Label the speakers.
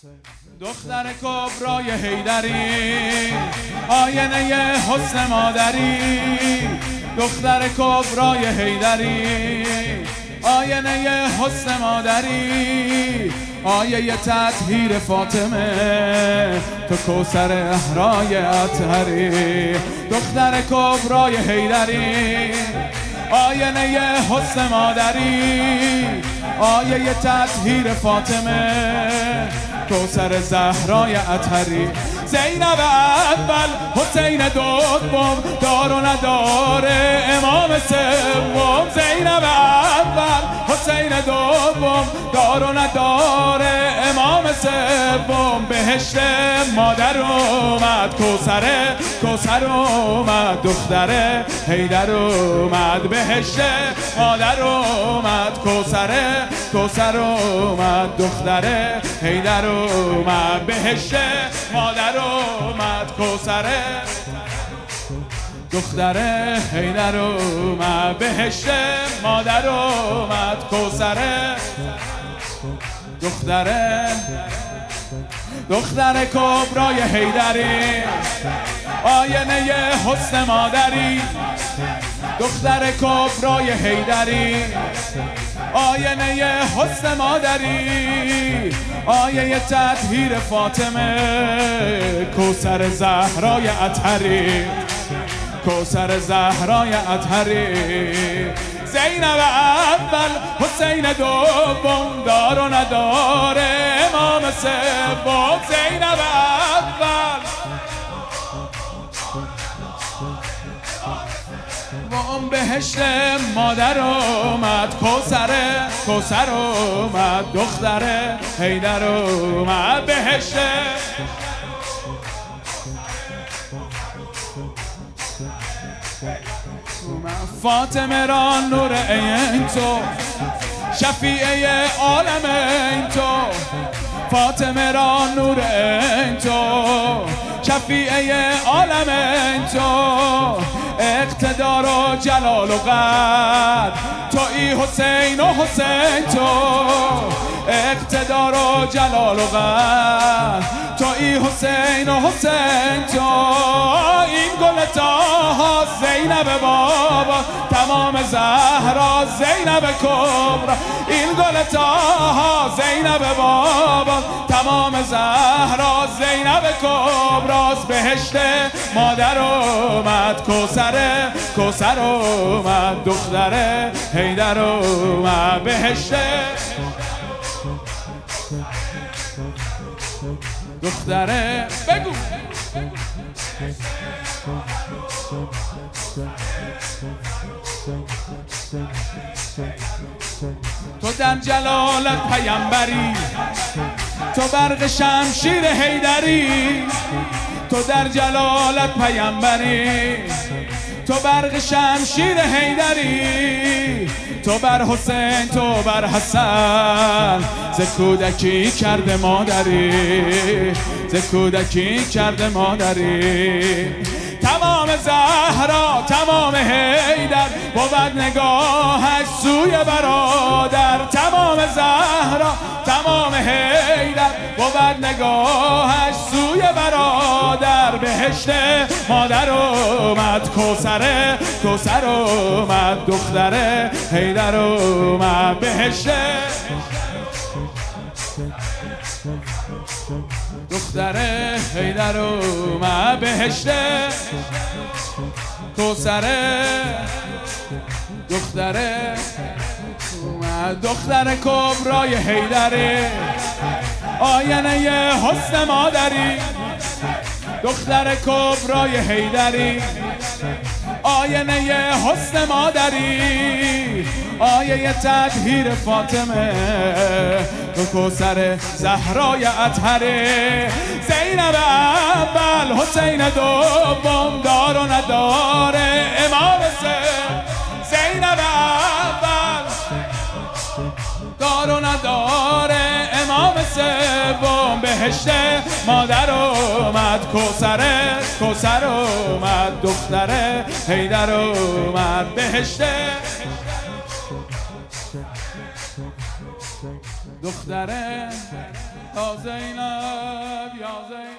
Speaker 1: دختر کبرای حیدری، آینه حسن مادری. دختر کبرای حیدری، آینه حسن مادری. آیه تطهیر فاطمه، تو کوثر احرای اطهری. دختر کبرای حیدری، آینه حسن مادری. آیه تطهیر فاطمه، کوثر زهرای اطهری. زینب اول، حسین دوم، دار و نداره امام سوم. زینب اول، حسین دوم، دار و نداره امام سوم. بهشت مادر اومد، کوثر اومد. دختر حیدر اومد، بهشت مادر اومد. کوثر اومد. دختر حیدر اومد، بهشت مادر اومد. دختر حیدر اومد، بهشت مادر اومد. دختر کبرای حیدری، آینه حسن مادری. دختر کبرای حیدری، آینه حسن مادری. آیه تطهیر فاطمه، کوثر زهرای اطهری. کوثر زهرای اطهری. زینب اول، حسین دوم، دار و نداره امام سوم. زینب اول، وام بهشت مادر اومد. کوثر اومد. دختر حیدر اومد، بهشت. فاطمه را نور این تو، شفیعه عالم این تو. فاطمه را نور این تو، شفیعه عالم این تو. اقتدار و جلال و قدر تویی حسین و حسین تو. اقتدار و جلال و قدر تویی حسین و حسین تو. این گل تاها زینب بابا، تمام زهرا زینب کبرا. این گل تاها زینب بابا، تمام زهرا زینب کبراست. بهشت مادر اومد، کوثر اومد. دختر حیدر اومد، بهشت. دختره بگو تو در جلالت پیامبری، تو برق شمشیر حیدری. تو در جلالت پیامبری، تو برق شمشیر حیدری. تو بر حسین، تو بر حسن، ز کودکی کرده مادری. ز کودکی کرده مادری. تمام زهرا، تمام حیدر، بود نگاهش سوی برادر. تمام زهرا، تمام حیدر، بود نگاهش سوی برادر. بهشت مادر اومد، کوثر اومد. دختر حیدر اومد، بهشت. دختر حیدر اومد، بهشت. کوثر دختر اومد. دختر کبرای حیدری، آینه حسن مادری. دختر کبرای حیدری، آینه حسن مادری. آیه تطهیر فاطمه، تو کوثر زهرای اطهری. زینب اول، حسین دوم، دار و نداره امام سوم. زینب اول، دار و نداره امام سوم. بهشت مادر اومد، کوثر اومد. دختر حیدر اومد، بهشت. دختره یا زینب یا زینب